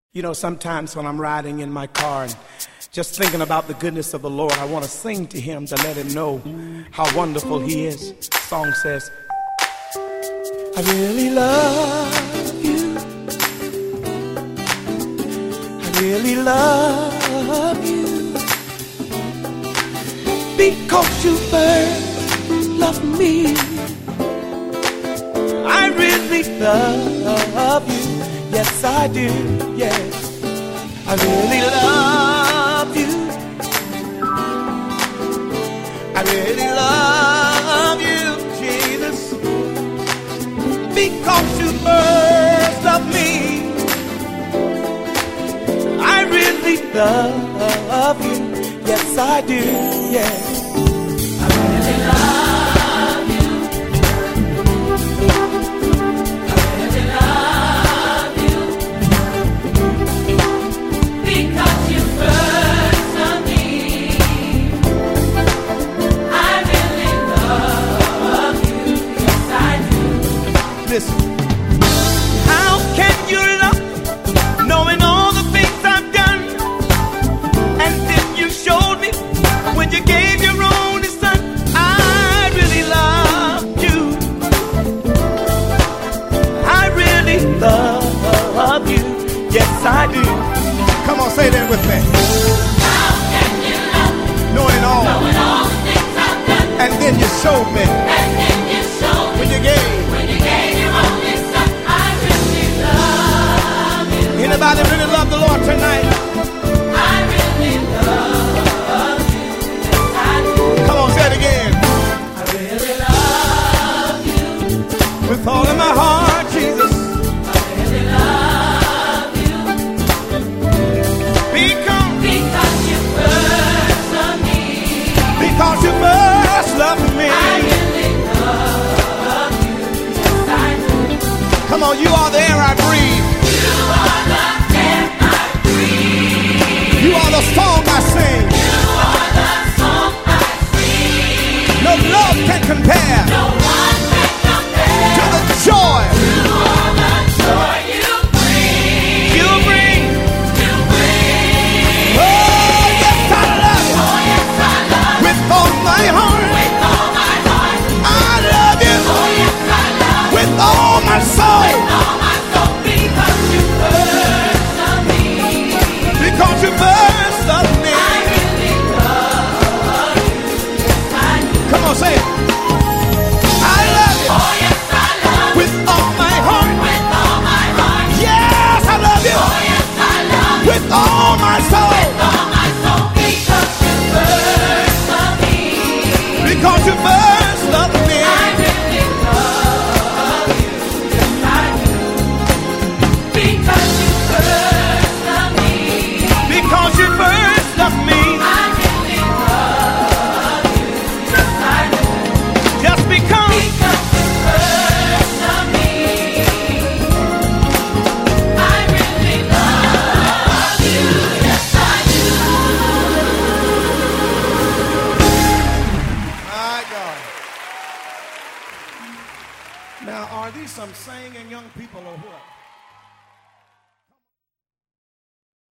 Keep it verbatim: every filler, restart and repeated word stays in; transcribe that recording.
You know, sometimes when I'm riding in my car and just thinking about the goodness of the Lord, I want to sing to him to let him know how wonderful he is. The song says, I really love you. I really love you. Because you first loved me. I really love you. Yes, I do, yes. I really love you. I really love you, Jesus. Because you first loved me. I really love you. Yes, I do, yes. I really love you. Listen. How can you love knowing all the things I've done? And then you showed me when you gave your only son. I really love you. I really love you. Yes, I do. Come on, say that with me. How can you love knowing all, knowing all the things I've done? And then you showed me. And then you showed me when you gave. Anybody really love the Lord tonight? I really love you. Yes, I do. Come on, say it again. I really love you. With all of my heart, Jesus. I really love you. Because, because you first loved me. Because you first loved me. I really love you. Yes, I do. Come on, you are the air I breathe. You are the air I breathe. You are the song I sing. You are the song I sing. No love can compare. No one can compare to the joy. To all the joy you bring. You bring. You bring. Oh yes, I love you. Oh yes, I love you. With all my heart. With all my heart. I love you. Oh yes, I love you. With all my soul. With all my soul. Because you first loved me. Because you first loved me. I really love you. Yes, I do. Come on, say it. I love you. Oh yes, I love you. With all my heart. With all my heart. Yes, I love you. Oh yes, I love you. With all my soul. With all my soul. Because you first loved me. Because you first loved me. I really love you. Yes, I do. Because you first loved me. Because you first loved me. I really love you. Yes, I do. Just because. Because you first loved me. I really love you. Yes, I do. My God. Now, are these some singing young people or what?